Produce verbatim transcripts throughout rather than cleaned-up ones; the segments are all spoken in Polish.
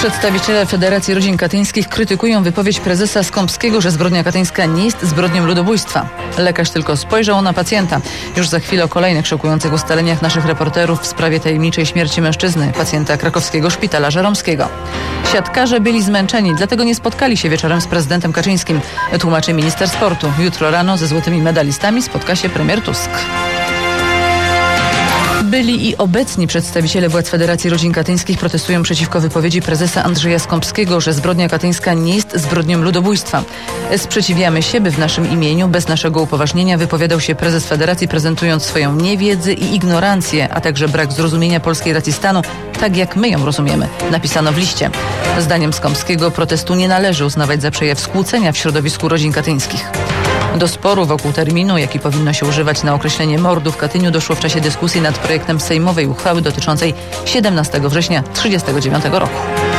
Przedstawiciele Federacji Rodzin Katyńskich krytykują wypowiedź prezesa Skąpskiego, że zbrodnia katyńska nie jest zbrodnią ludobójstwa. Lekarz tylko spojrzał na pacjenta. Już za chwilę o kolejnych szokujących ustaleniach naszych reporterów w sprawie tajemniczej śmierci mężczyzny, pacjenta krakowskiego szpitala żeromskiego. Siatkarze byli zmęczeni, dlatego nie spotkali się wieczorem z prezydentem Kaczyńskim, tłumaczy minister sportu. Jutro rano ze złotymi medalistami spotka się premier Tusk. Byli i obecni przedstawiciele władz Federacji Rodzin Katyńskich protestują przeciwko wypowiedzi prezesa Andrzeja Skąpskiego, że zbrodnia katyńska nie jest zbrodnią ludobójstwa. Sprzeciwiamy się, by w naszym imieniu, bez naszego upoważnienia, wypowiadał się prezes Federacji, prezentując swoją niewiedzę i ignorancję, a także brak zrozumienia polskiej racji stanu, tak jak my ją rozumiemy, napisano w liście. Zdaniem Skąpskiego protestu nie należy uznawać za przejaw skłócenia w środowisku rodzin katyńskich. Do sporu wokół terminu, jaki powinno się używać na określenie mordu w Katyniu, doszło w czasie dyskusji nad projektem sejmowej uchwały dotyczącej siedemnastego września tysiąc dziewięćset trzydziestego dziewiątego roku.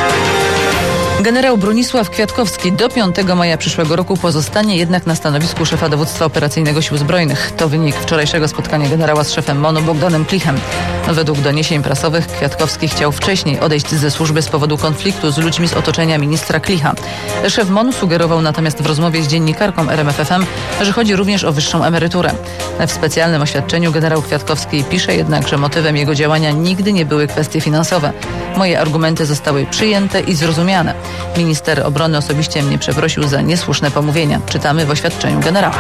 Generał Bronisław Kwiatkowski do piątego maja przyszłego roku pozostanie jednak na stanowisku szefa dowództwa operacyjnego Sił Zbrojnych. To wynik wczorajszego spotkania generała z szefem MON-u Bogdanem Klichem. Według doniesień prasowych Kwiatkowski chciał wcześniej odejść ze służby z powodu konfliktu z ludźmi z otoczenia ministra Klicha. Szef MON-u sugerował natomiast w rozmowie z dziennikarką R M F F M, że chodzi również o wyższą emeryturę. W specjalnym oświadczeniu generał Kwiatkowski pisze jednak, że motywem jego działania nigdy nie były kwestie finansowe. Moje argumenty zostały przyjęte i zrozumiane. Minister obrony osobiście mnie przeprosił za niesłuszne pomówienia. Czytamy w oświadczeniu generała.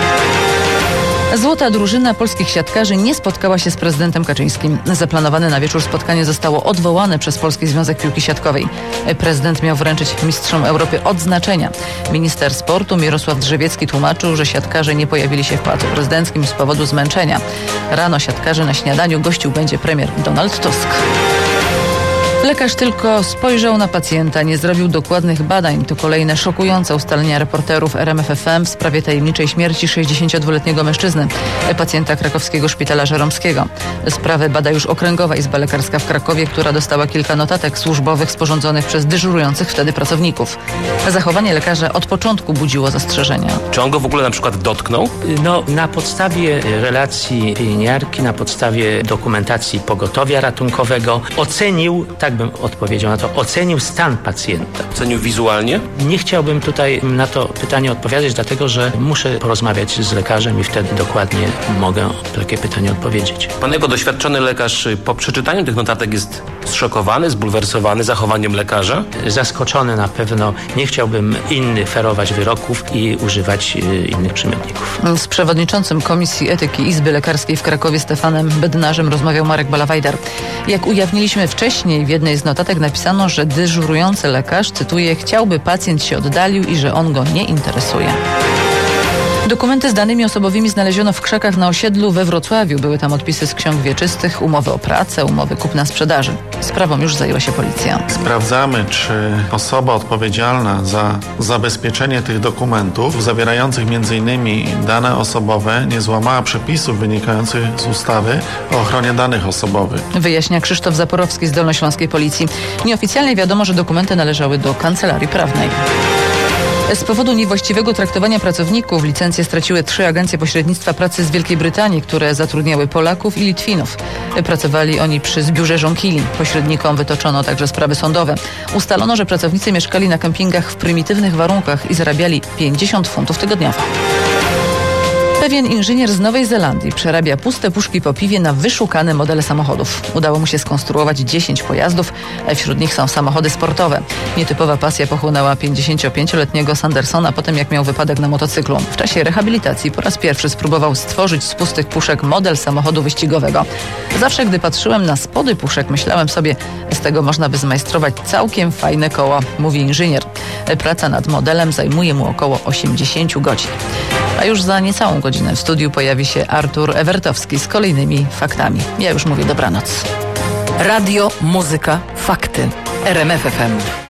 Złota drużyna polskich siatkarzy nie spotkała się z prezydentem Kaczyńskim. Zaplanowane na wieczór spotkanie zostało odwołane przez Polski Związek Piłki Siatkowej. Prezydent miał wręczyć mistrzom Europy odznaczenia. Minister sportu Mirosław Drzewiecki tłumaczył, że siatkarze nie pojawili się w Pałacu Prezydenckim z powodu zmęczenia. Rano siatkarzy na śniadaniu gościł będzie premier Donald Tusk. Lekarz tylko spojrzał na pacjenta, nie zrobił dokładnych badań. To kolejne szokujące ustalenia reporterów R M F F M w sprawie tajemniczej śmierci sześćdziesięciodwuletniego mężczyzny, pacjenta krakowskiego szpitala żeromskiego. Sprawę bada już Okręgowa Izba Lekarska w Krakowie, która dostała kilka notatek służbowych sporządzonych przez dyżurujących wtedy pracowników. Zachowanie lekarza od początku budziło zastrzeżenia. Czy on go w ogóle na przykład dotknął? No, na podstawie relacji pielęgniarki, na podstawie dokumentacji pogotowia ratunkowego ocenił, tak bym odpowiedział na to, ocenił stan pacjenta. Ocenił wizualnie? Nie chciałbym tutaj na to pytanie odpowiadać, dlatego że muszę porozmawiać z lekarzem i wtedy dokładnie mogę takie pytanie odpowiedzieć. Pan jako doświadczony lekarz po przeczytaniu tych notatek jest zszokowany, zbulwersowany zachowaniem lekarza? Zaskoczony na pewno. Nie chciałbym innych ferować wyroków i używać innych przymiotników. Z przewodniczącym Komisji Etyki Izby Lekarskiej w Krakowie Stefanem Bednarzem rozmawiał Marek Balawajder. Jak ujawniliśmy wcześniej, w jednej z notatek napisano, że dyżurujący lekarz, cytuję, chciałby pacjent się oddalił i że on go nie interesuje. Dokumenty z danymi osobowymi znaleziono w krzakach na osiedlu we Wrocławiu. Były tam odpisy z ksiąg wieczystych, umowy o pracę, umowy kupna-sprzedaży. Sprawą już zajęła się policja. Sprawdzamy, czy osoba odpowiedzialna za zabezpieczenie tych dokumentów, zawierających między innymi dane osobowe, nie złamała przepisów wynikających z ustawy o ochronie danych osobowych. Wyjaśnia Krzysztof Zaporowski z Dolnośląskiej Policji. Nieoficjalnie wiadomo, że dokumenty należały do kancelarii prawnej. Z powodu niewłaściwego traktowania pracowników licencje straciły trzy agencje pośrednictwa pracy z Wielkiej Brytanii, które zatrudniały Polaków i Litwinów. Pracowali oni przy zbiórze żonkili. Pośrednikom wytoczono także sprawy sądowe. Ustalono, że pracownicy mieszkali na kempingach w prymitywnych warunkach i zarabiali pięćdziesiąt funtów tygodniowo. Pewien inżynier z Nowej Zelandii przerabia puste puszki po piwie na wyszukane modele samochodów. Udało mu się skonstruować dziesięć pojazdów, a wśród nich są samochody sportowe. Nietypowa pasja pochłonęła pięćdziesięciopięcioletniego Sandersona po tym, jak miał wypadek na motocyklu. W czasie rehabilitacji po raz pierwszy spróbował stworzyć z pustych puszek model samochodu wyścigowego. Zawsze, gdy patrzyłem na spody puszek, myślałem sobie, z tego można by zmajstrować całkiem fajne koło, mówi inżynier. Praca nad modelem zajmuje mu około osiemdziesiąt godzin. A już za niecałą godzinę w studiu pojawi się Artur Ewertowski z kolejnymi faktami. Ja już mówię dobranoc. Radio, muzyka, fakty. R M F F M.